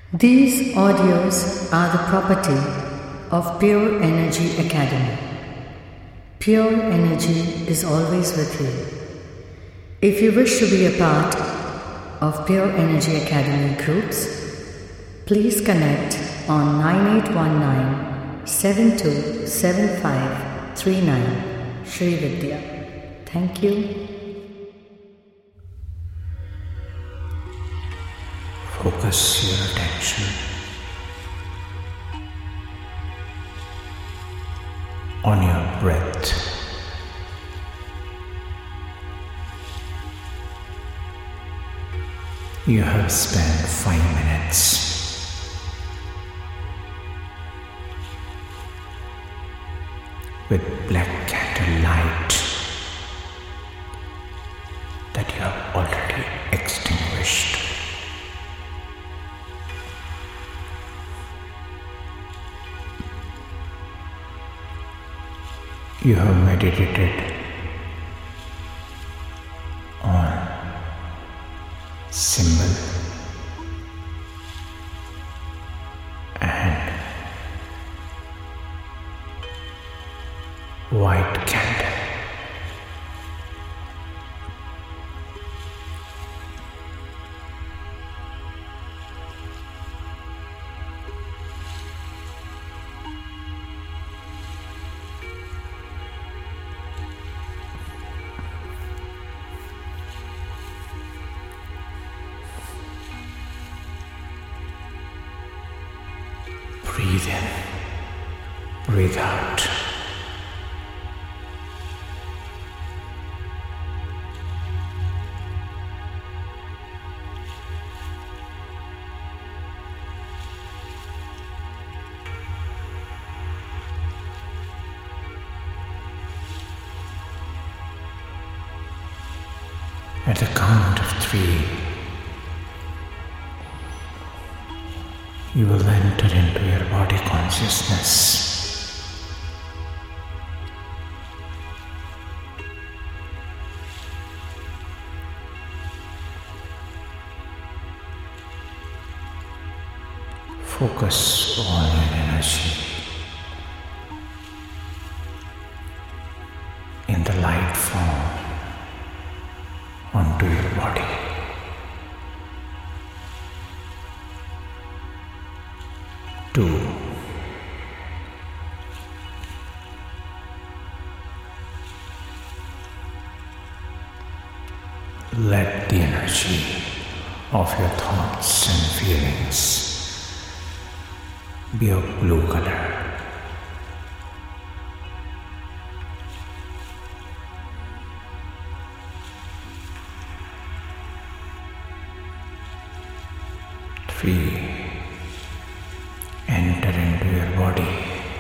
These audios are the property of Pure Energy Academy. Pure Energy is always with you. If you wish to be a part of Pure Energy Academy groups, please connect on 9819-727539 Sri Vidya. Thank you. Focus your attention on your breath. You have spent 5 minutes with black candle light that you have already extinguished. You have meditated on symbol and white candle. Breathe in, breathe out. At the count of 3, you will enter into your body consciousness. Focus on your energy in the light form onto your body. Two. Let the energy of your thoughts and feelings be of blue color. Three. Enter into your body.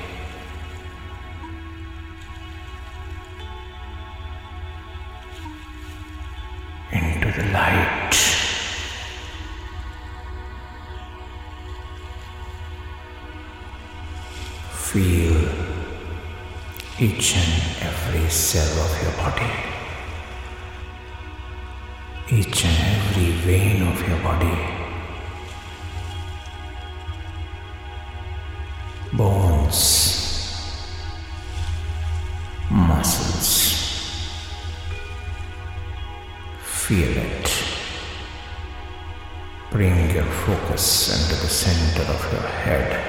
Into the light. Feel each and every cell of your body. Each and every vein of your body. Bones, muscles, feel it. Bring your focus into the center of your head.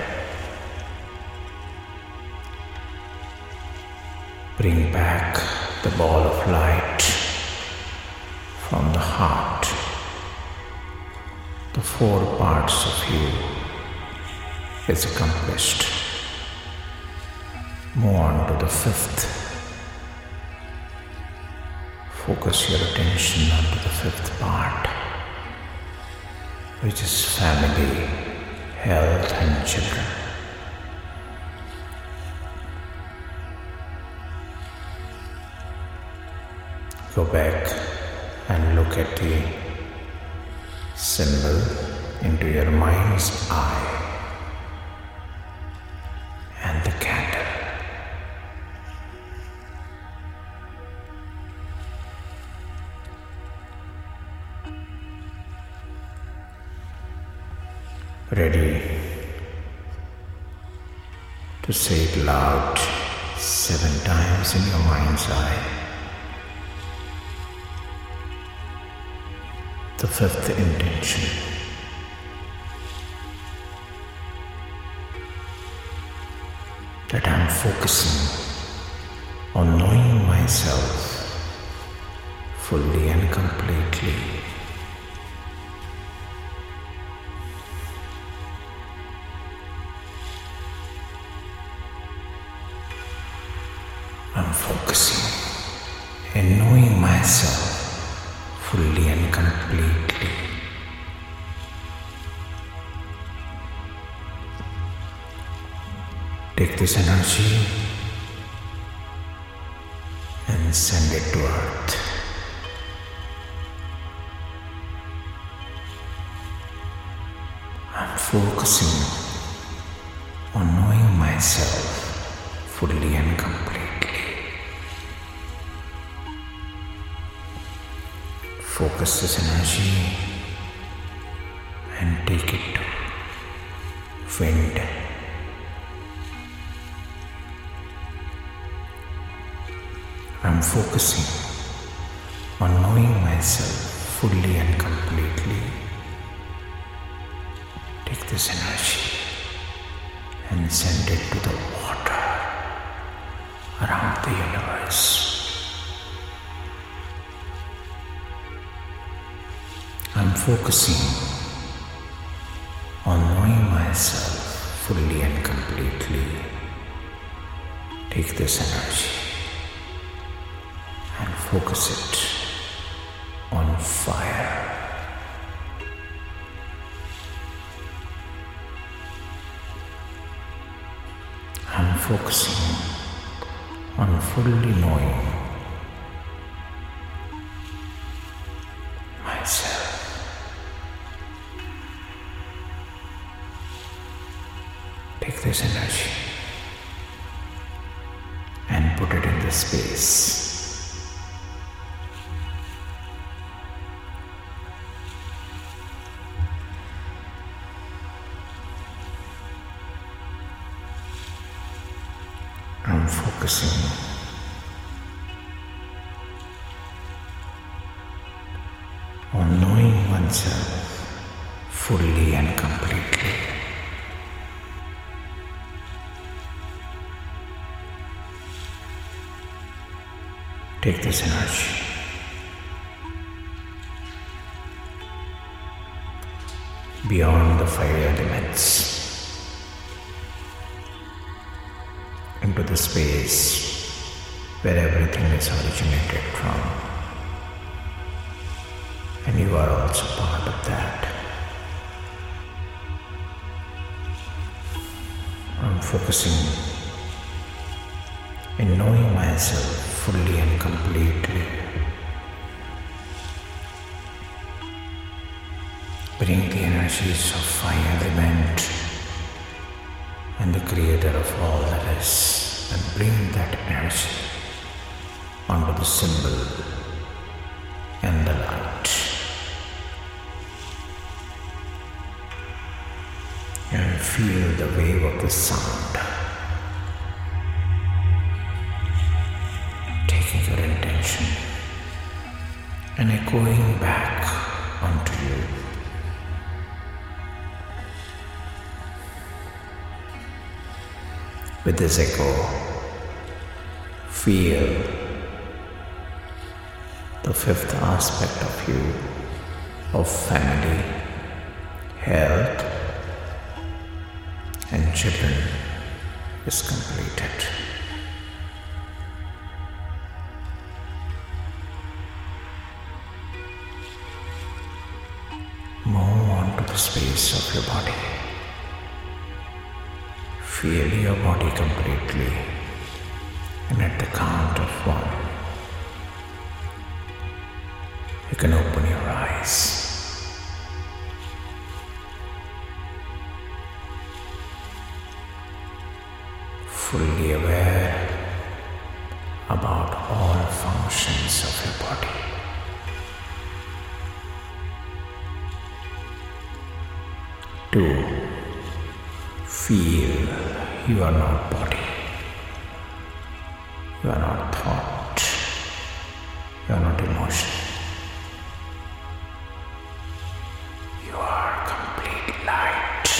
Bring back the ball of light from the heart. The 4 parts of you is accomplished. Move on to the 5th. Focus your attention onto the 5th part, which is family, health and children. Go back and look at the symbol into your mind's eye. And the candle. ready to say it loud 7 times in your mind's eye. The 5th intention. That I'm focusing on knowing myself fully and completely. I'm focusing in knowing myself fully and completely. Take this energy and send it to earth. I'm focusing on knowing myself fully and completely. Focus this energy and take it to wind. I'm focusing on knowing myself fully and completely. Take this energy and send it to the water around the universe. I'm focusing on knowing myself fully and completely. Take this energy and focus it on fire. I'm focusing on fully knowing myself. Take this energy and put it in the space. I'm focusing on knowing oneself fully and completely. Take this energy beyond the 5 elements into the space where everything is originated from, and you are also part of that. I'm focusing in knowing myself fully and completely. Bring the energies of 5 element and the creator of all that is, and bring that energy onto the symbol and the light. And feel the wave of the sound taking your intention and echoing back onto you. With this echo, feel the 5th aspect of you, of family, health, and children is completed. Move on to the space of your body. Feel your body completely, and at the count of 1, you can open your eyes. Fully aware about all functions of your body. 2. Feel you are not body. You are not thought. You are not emotion. You are complete light.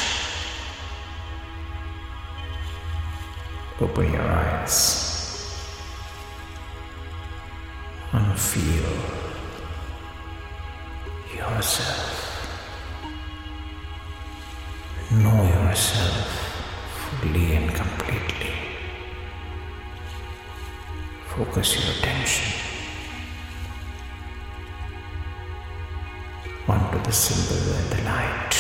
Open your eyes and feel yourself. Know yourself fully and completely. Focus your attention onto the symbol and the light.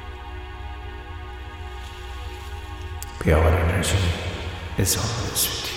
Pure energy is always with you.